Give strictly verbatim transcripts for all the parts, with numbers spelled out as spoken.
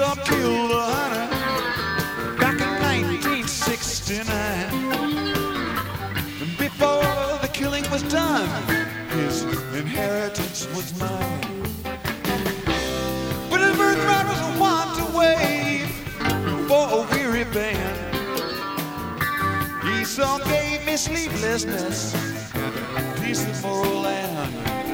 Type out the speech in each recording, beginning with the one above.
Esau killed a hunter back in nineteen sixty-nine. And before the killing was done, his inheritance was mine. But his birthright was a want away for a weary band. Esau gave me sleeplessness and a piece of moral land.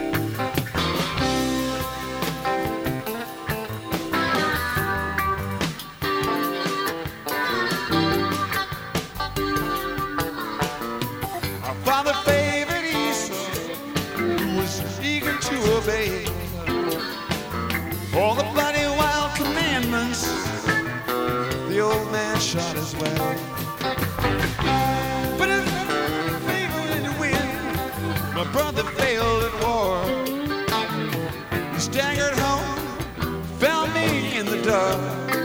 Our father favored Esau, who was eager to obey all the bloody wild commandments the old man shot as well. But his favor to win, my brother failed at war. He staggered home, found me in the dark.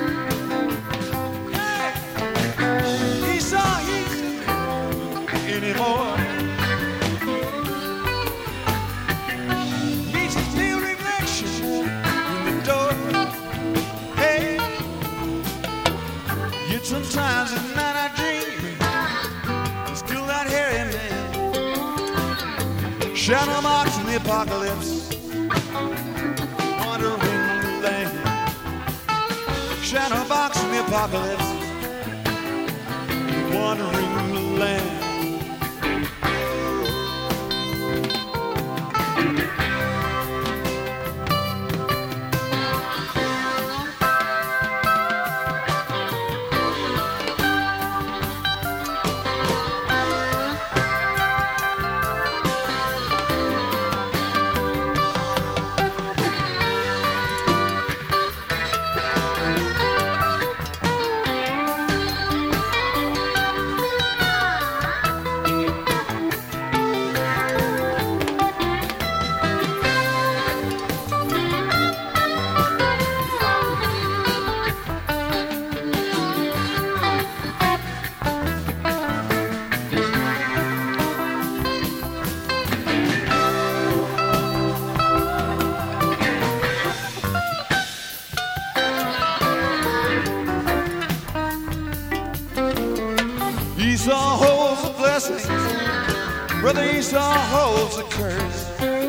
Hey, Esau, he's anymore. Meets his new reflection in the door. Hey, yet sometimes at night I dream there's still that hairy man. Shadow marks in the apocalypse, wandering the land. Shadow box in the apocalypse, wandering the land. Esau holds the blessing, brother Esau holds the curse.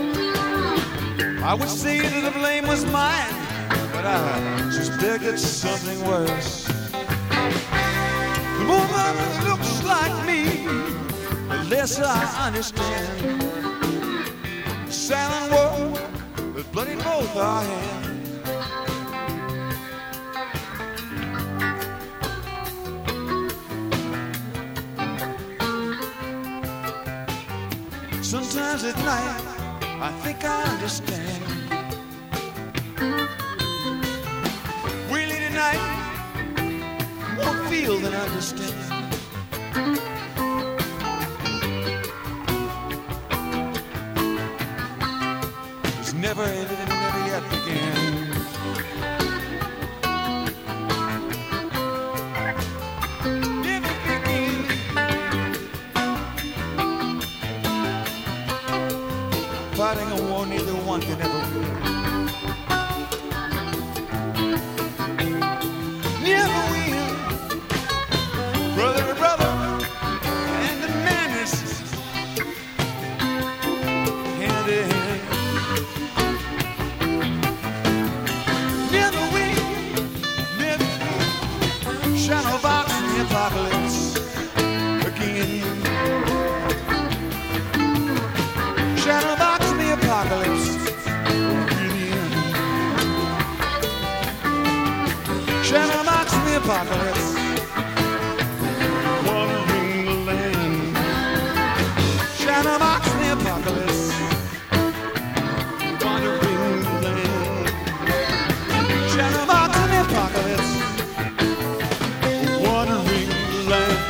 I would say that the blame was mine, but I suspect it's something worse. The more that looks like me, the less I understand. The silent war that bloodied both our hands. Sometimes at night, I think I understand. Really tonight, won't feel that I understand. It's never ended and never yet began. Fighting a war neither one can ever win. Never win. Brother to brother, and the madness hand in hand. Never win, never win. Shadow box in the apocalypse again. Shadow box in the apocalypse. Shadow box in the apocalypse. Wandering the land. Shadow box in the apocalypse. Wandering the land. Shadow box in the apocalypse. Wandering the land.